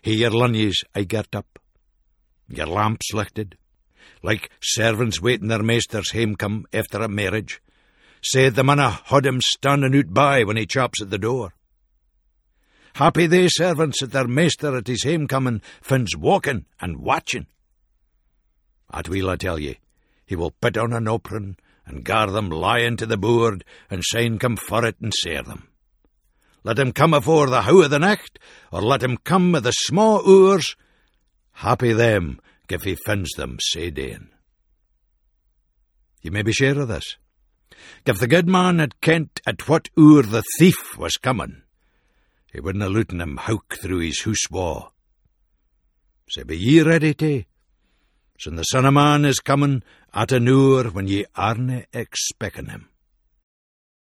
Hae your lunnies aye girt up, your lamps lighted, like servants waiting their maisters hame come after a marriage, said the manna had him standing out by when he chops at the door. Happy they servants that their maester at his hame coming finds walking and watching. At will I tell ye, he will put on an apron and gar them lying to the board and syne come for it and sare them. Let him come afore the hour of the night, or let him come with the sma' hours. Happy them if he finds them sae dain. Ye may be sure of this. If the good man had kent at what hour the thief was coming, he wouldn't have looten him howk through his hoose wa'. So be ye ready too, sin the Son of Man is coming at an hour when ye arena expecting him.